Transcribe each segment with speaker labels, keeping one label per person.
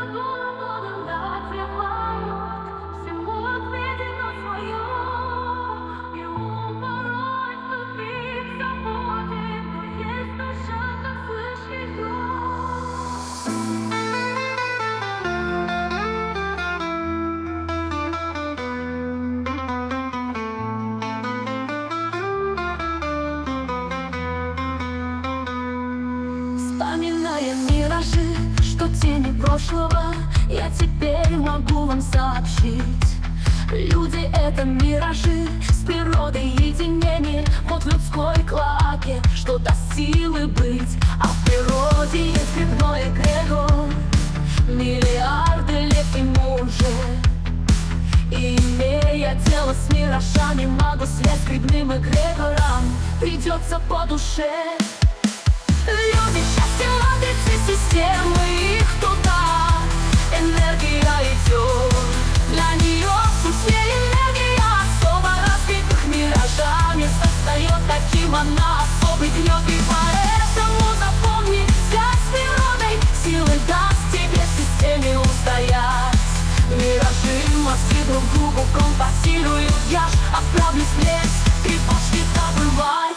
Speaker 1: Вспоминая миражи, что тени прошлого, я теперь могу вам сообщить. Люди — это миражи, с природой единение. Вот в людской клоаке что-то силы быть, а в природе есть грибной эгрегор. Миллиарды лет ему уже, и имея дело с миражами, могу связь с грибным эгрегором придется по душе. Люди счастья матрицы системы, их туда энергия идет. Для нее вкуснее энергия особо развитых миражами создает, таким она особый гнет. И поэтому запомни, связь с природой силы даст тебе в системе устоять. Миражи мозги друг другу компасируют, я ж отправлюсь в лес и пошли добывать.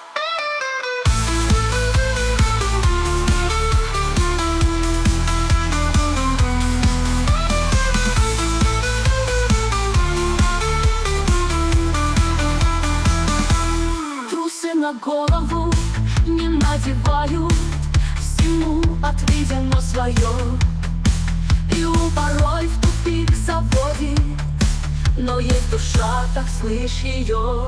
Speaker 1: На голову не надеваю, всему отведено свое. И ум порой в тупик заводит, но есть душа, так слышь ее.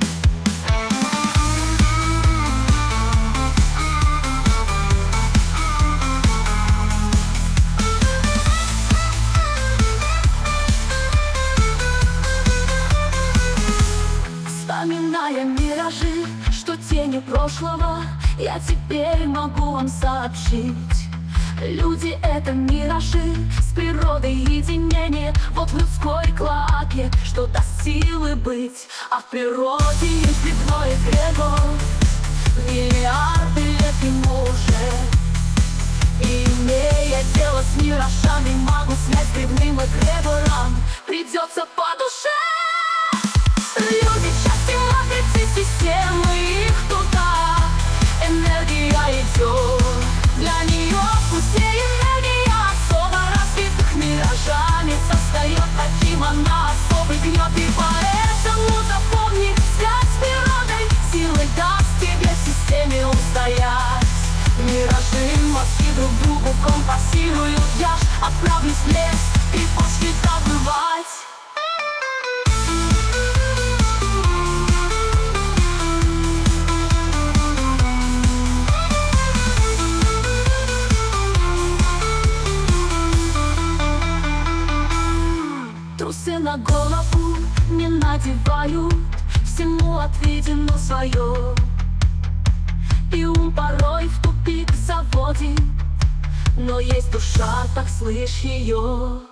Speaker 1: Вспоминая миражи, что тени прошлого, я теперь могу вам сообщить. Люди — это миражи, с природой единение. Вот в людской клоаке что-то силы быть, а в природе есть грибной эгрегор. Миллиарды лет ему уже, и имея дело с миражами, могу связь с грибным эгрегором придется по душе. Люди — части матрицы системы, их туда энергия идет. Для нее вкуснее энергия особо развитых миражами создает, таким она особый гнет. И поэтому запомни, связь с природой силы даст тебе в системе устоять. Миражи мозги друг другу компасируют, я ж отправлюсь в лес и пошли добывать. Трусы на голову не надеваю, всему отведено свое. И ум порой в тупик заводит, но есть душа, так слышь ее.